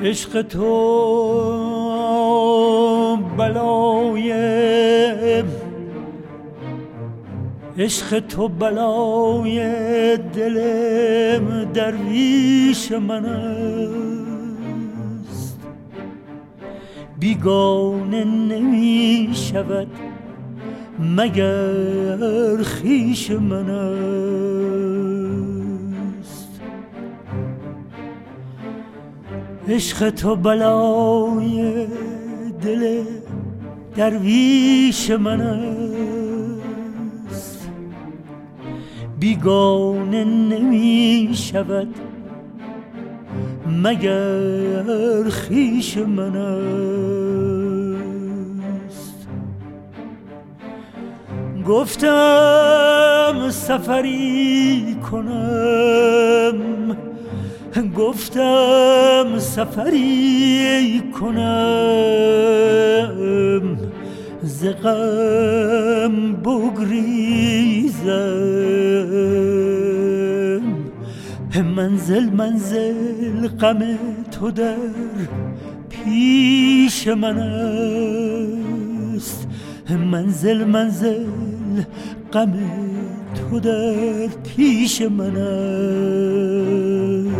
عشق تو بلای عشق تو بلای دل درویش من است، بیگانه نمی شود مگر خویش من است. عشق تو بلای دل درویش من است، بیگانه نمی شود مگر خویش من است. گفتم سفری کنم، گفتم سفری کنم، ز غم بگریزم. منزل منزل غم تو در پیش من است، منزل منزل غم تو در پیش من است.